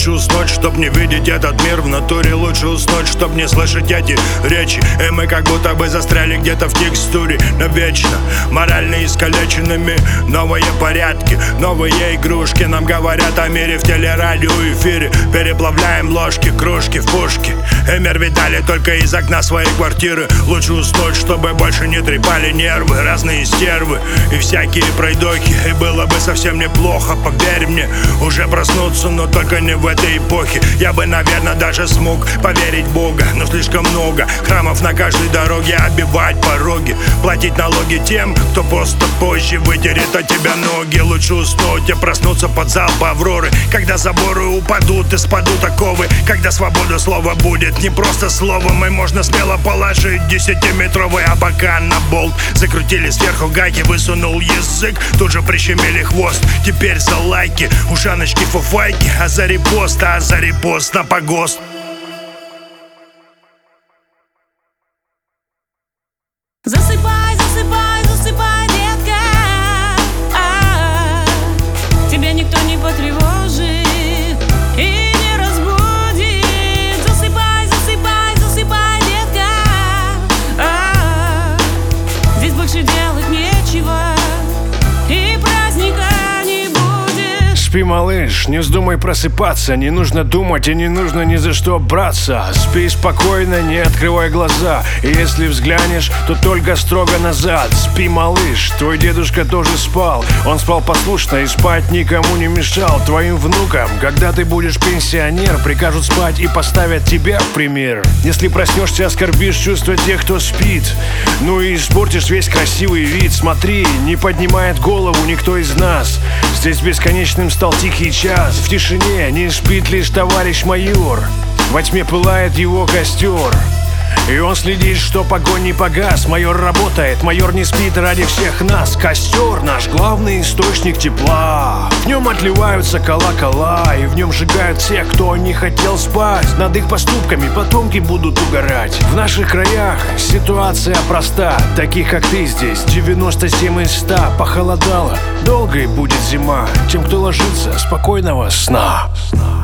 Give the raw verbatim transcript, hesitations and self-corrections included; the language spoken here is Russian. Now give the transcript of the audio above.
Лучше уснуть, чтоб не видеть этот мир в натуре. Лучше уснуть, чтоб не слышать эти речи. И мы как будто бы застряли где-то в текстуре. Навечно морально искалеченными. Новые порядки, новые игрушки. Нам говорят о мире в телерадиоэфире. Переплавляем ложки, кружки в пушки. И мир видали только из окна своей квартиры. Лучше уснуть, чтобы больше не трепали нервы. Разные стервы и всякие пройдохи. И было бы совсем неплохо, поверь мне, уже проснуться, но только не в этой эпохе. Я бы, наверное, даже смог поверить в Бога, но слишком много храмов на каждой дороге. Оббивать пороги, платить налоги тем, кто просто позже вытерет от тебя ноги. Лучше уснуть и проснуться под залп Авроры, когда заборы упадут и спадут оковы. Когда свобода слова будет не просто словом, и можно смело положить десятиметровый абакан на болт. Закрутили сверху гайки, высунул язык, тут же прищемили хвост. Теперь за лайки, ушаночки, фуфайки, а за репост, а за репост на погост. Засыпай, засыпай, засыпай, детка, а, тебя никто не потревожит и не разбудит. Засыпай, засыпай, засыпай, детка, а, здесь больше делать нечего и праздника не будет. Спи, малыш, не вздумай просыпаться. Не нужно думать и не нужно ни за что браться. Спи спокойно, не открывай глаза. И если взглянешь, то только строго назад. Спи, малыш, твой дедушка тоже спал. Он спал послушно и спать никому не мешал. Твоим внукам, когда ты будешь пенсионер, прикажут спать и поставят тебя в пример. Если проснешься, оскорбишь чувства тех, кто спит, ну и испортишь весь красивый вид. Смотри, не поднимает голову никто из нас. Здесь бесконечным стал тихий час. В тишине не спит лишь товарищ майор. Во тьме пылает его костер, и он следит, что огонь не погас. Майор работает, майор не спит ради всех нас. Костер — наш главный источник тепла. В нем отливаются колокола, и в нем сжигают тех, кто не хотел спать. Над их поступками потомки будут угорать. В наших краях ситуация проста. Таких, как ты, здесь девяносто семь из ста. Похолодало, долгой будет зима. Тем, кто ложится, спокойного сна.